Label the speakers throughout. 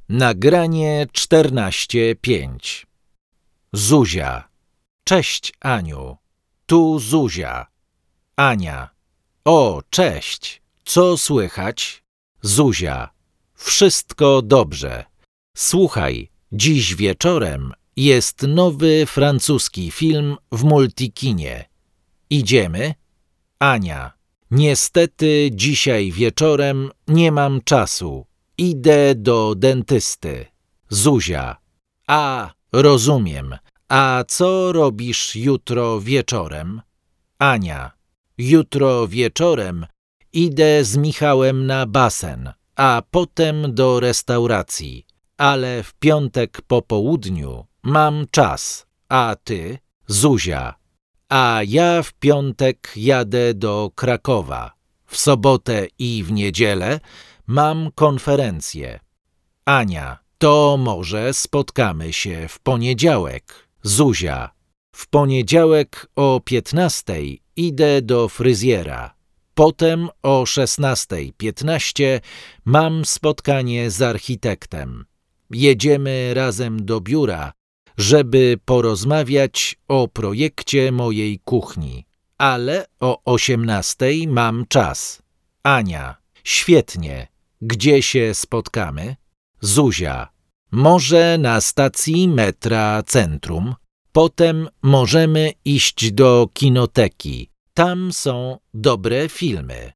Speaker 1: Nagranie 14:5. Zuzia. Cześć, Aniu. Tu Zuzia. Ania. O, cześć. Co słychać? Zuzia. Wszystko dobrze. Słuchaj, dziś wieczorem jest nowy francuski film w Multikinie. Idziemy? Ania. Niestety dzisiaj wieczorem nie mam czasu. Idę do dentysty. Zuzia. A, rozumiem. A co robisz jutro wieczorem? Ania. Jutro wieczorem idę z Michałem na basen, a potem do restauracji. Ale w piątek po południu mam czas. A ty? Zuzia. A ja w piątek jadę do Krakowa. W sobotę i w niedzielę mam konferencję. Ania. To może spotkamy się w poniedziałek. Zuzia. W poniedziałek o 15:00 idę do fryzjera. Potem o 16:15 mam spotkanie z architektem. Jedziemy razem do biura, żeby porozmawiać o projekcie mojej kuchni. Ale o 18:00 mam czas. Ania. Świetnie. Gdzie się spotkamy? Zuzia. Może na stacji metra Centrum. Potem możemy iść do kinoteki. Tam są dobre filmy.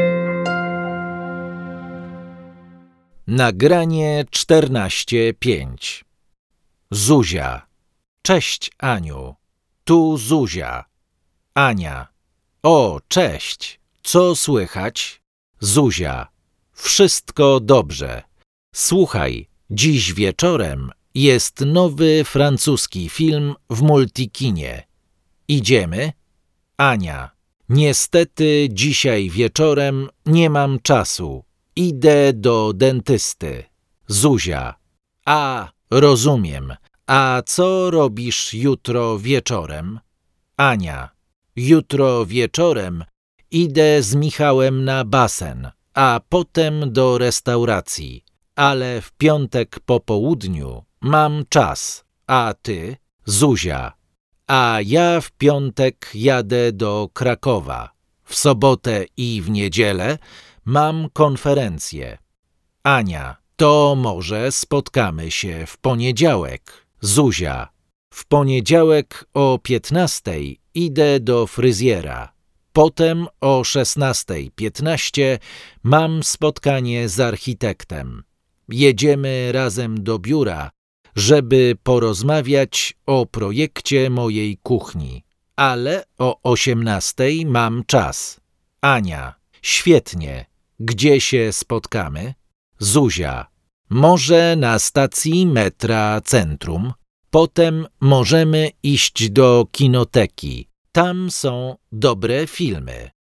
Speaker 1: Nagranie 14:5. Zuzia. Cześć, Aniu. Tu Zuzia. Ania. O, cześć. Co słychać? Zuzia. Wszystko dobrze. Słuchaj, dziś wieczorem jest nowy francuski film w Multikinie. Idziemy? Ania. Niestety dzisiaj wieczorem nie mam czasu. Idę do dentysty. Zuzia. A, rozumiem. A co robisz jutro wieczorem? Ania. Jutro wieczorem idę z Michałem na basen, a potem do restauracji. Ale w piątek po południu mam czas. A ty? Zuzia. A ja w piątek jadę do Krakowa. W sobotę i w niedzielę mam konferencję. Ania. To może spotkamy się w poniedziałek. Zuzia. W poniedziałek o 15:00 idę do fryzjera. Potem o 16:15 mam spotkanie z architektem. Jedziemy razem do biura, żeby porozmawiać o projekcie mojej kuchni. Ale o 18:00 mam czas. Ania. Świetnie. Gdzie się spotkamy? Zuzia. Może na stacji metra Centrum. Potem możemy iść do kinoteki. Tam są dobre filmy.